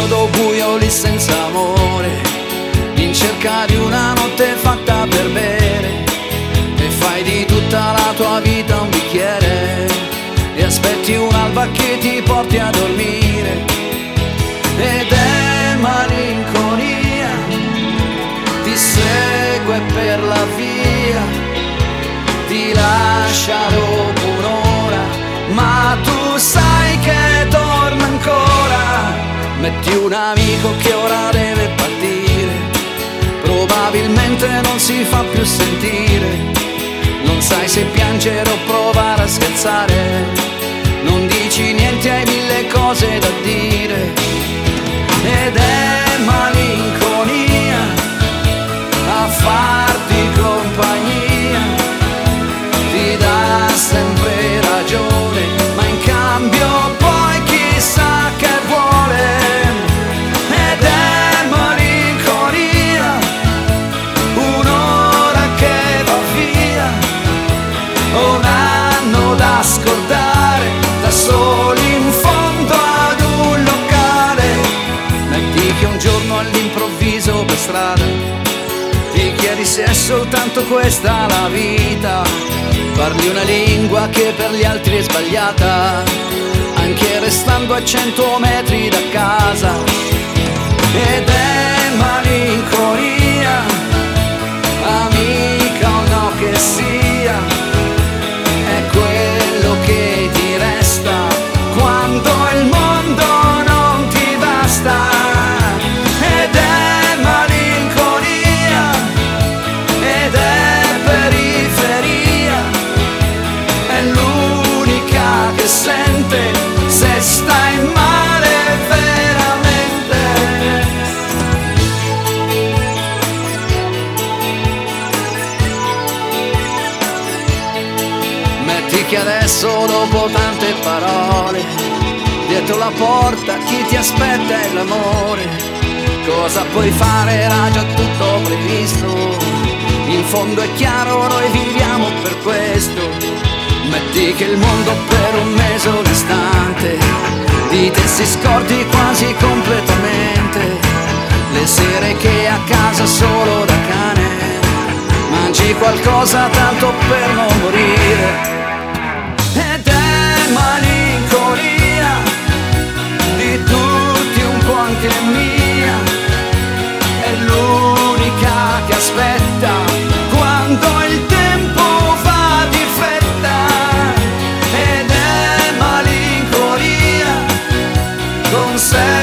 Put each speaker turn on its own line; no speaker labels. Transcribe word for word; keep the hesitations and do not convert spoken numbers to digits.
scomodo buio lì senza amore, in cerca di una notte fatta per bere, e fai di tutta la tua vita un bicchiere e aspetti un'alba che ti porti a dormire. Ed è malinconia, ti segue per la via, ti lascia dopo un'ora, ma tu sai che dorme ancora. Metti un amico che ora deve partire, probabilmente non si fa più sentire, non sai se piangere o provare a scherzare, non dici niente, hai mille cose da dire. Ed è malinconia a farti compagnia, ti dà sempre ragione, ma in cambio poi chissà che vuole. Ed è malinconia, un'ora che va via, un anno da scordare, da soli in fondo ad un locale. Metti che un giorno all'improvviso per strada ti chiedi se è soltanto questa la vita, parli una lingua che per gli altri è sbagliata, anche restando a cento metri da casa. Ed è malinconia, amica o no che sia, è quello che ti resta quando il mondo non ti basta. Ed è malinconia, ed è periferia, è l'unica che sente se stai male veramente. Metti che adesso dopo tante parole, dietro la porta chi ti aspetta è l'amore. Cosa puoi fare? Era già tutto previsto, in fondo è chiaro, noi viviamo per questo. Metti che il mondo per un mese o un istante di te si scordi quasi completamente, le sere che a casa solo da cane mangi qualcosa tanto per non morire. Ed è malinconia di tutti un po' anche mia, è l'unica che aspetta quando il tempo va di fretta. Ed è malinconia con sé